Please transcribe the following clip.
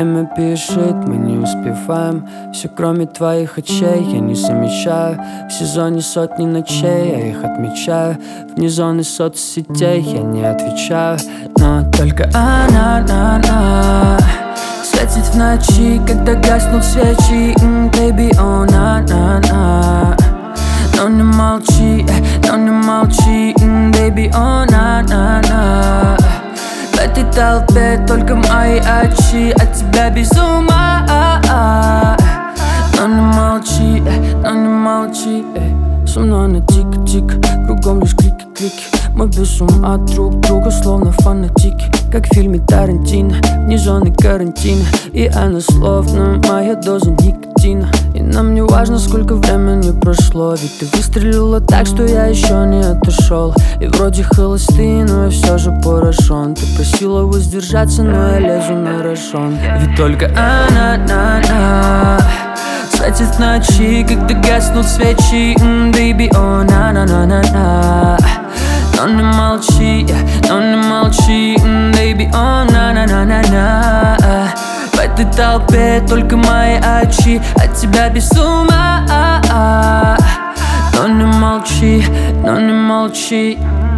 время бежит, мы не успеваем. Все кроме твоих очей я не замечаю. В сезоне сотни ночей я их отмечаю. Вне зоны соцсетей я не отвечаю. Но только она светит в ночи, когда гаснут свечи. Baby, oh, на-на-на. Но не молчи, baby, oh, на-на-на. В этой толпе только мои очи, от тебя без ума. Но не молчи, со мной на тик-тик, кругом лишь крики-крики. Мы без ума друг друга, словно фанатики. Как в фильме Тарантино, вне зоны карантина. И она словно моя доза никотина. И нам не важно, сколько времени прошло, ведь ты выстрелила так, что я еще не отошел. И вроде холостый, но я все же поражен. Ты просила воздержаться, но я лезу на рожон. Ведь только она светит в ночи, когда гаснут свечи. Baby, oh, на-на-на-на-на. Но не молчи, baby, oh, на-на-на-на-на. В этой толпе только мои очи, от тебя без ума. Но не молчи,